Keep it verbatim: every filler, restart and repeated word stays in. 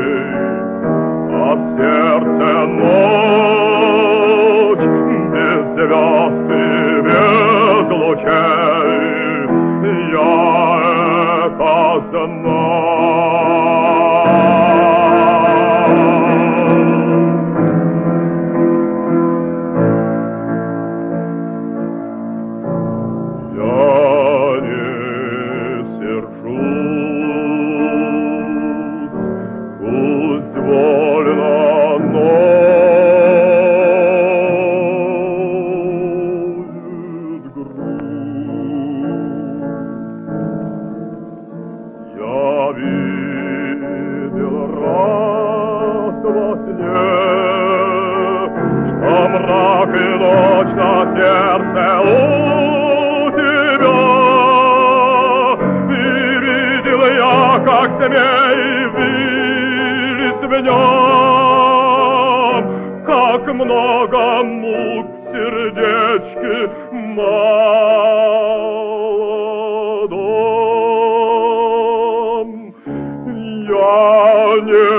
а в сердце ночь без звезд и без лучей. Я это мрак и ночь на сердце у тебя. И видел я, как змеи вились в нем, как много мук в сердечке молодом. Я не